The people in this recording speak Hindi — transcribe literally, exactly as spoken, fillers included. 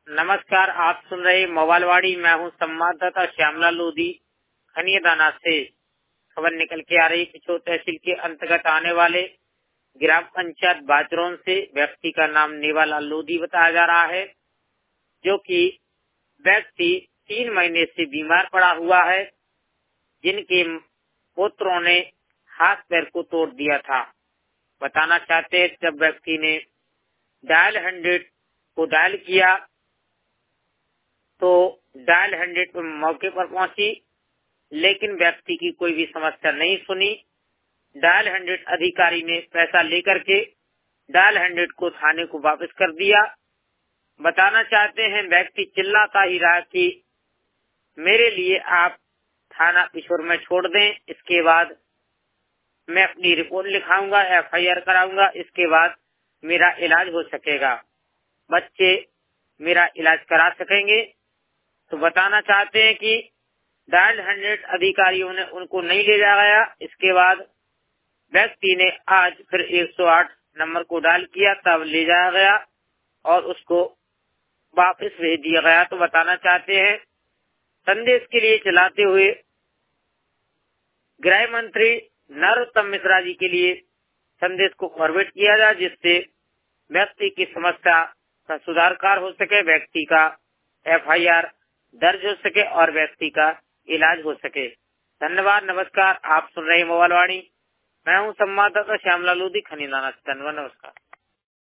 नमस्कार, आप सुन रहे मोबाइलवाड़ी। मैं हूं संवाददाता श्यामला लोधी खनियादाना से। खबर निकल के आ रही पिछोर तहसील के अंतर्गत आने वाले ग्राम पंचायत बाजरोन से व्यक्ति का नाम नेवालाल लोधी बताया जा रहा है, जो कि व्यक्ति तीन महीने से बीमार पड़ा हुआ है, जिनके पुत्रों ने हाथ पैर को तोड़ दिया था। बताना चाहते हैं, जब व्यक्ति ने डायल हंड्रेड को डायल किया तो डायल हंड्रेड मौके पर पहुंची, लेकिन व्यक्ति की कोई भी समस्या नहीं सुनी। डायल हंड्रेड अधिकारी ने पैसा लेकर के डायल हंड्रेड को थाने को वापस कर दिया। बताना चाहते हैं, व्यक्ति चिल्लाता ही रहा कि मेरे लिए आप थाना पिछोर में छोड़ दें, इसके बाद मैं अपनी रिपोर्ट लिखाऊंगा, एफ आई आर कराऊंगा, इसके बाद मेरा इलाज हो सकेगा, बच्चे मेरा इलाज करा सकेंगे। तो बताना चाहते हैं कि डायल हंड्रेड अधिकारियों ने उनको नहीं ले जाया गया। इसके बाद व्यक्ति ने आज फिर एक सौ आठ नंबर को डायल किया, तब ले जाया गया और उसको वापस भेज दिया गया। तो बताना चाहते हैं, संदेश के लिए चलाते हुए गृह मंत्री नरोत्तम मिश्रा जी के लिए संदेश को फॉरवर्ड किया जाए, जिससे व्यक्ति की समस्या का सुधार हो सके, व्यक्ति का एफ आई आर दर्ज हो सके और व्यक्ति का इलाज हो सके। धन्यवाद, नमस्कार। आप सुन रहे हैं मोबाइलवाणी। मैं हूं संवाददाता श्यामला लोधी खनियादाना से। धन्यवाद, नमस्कार।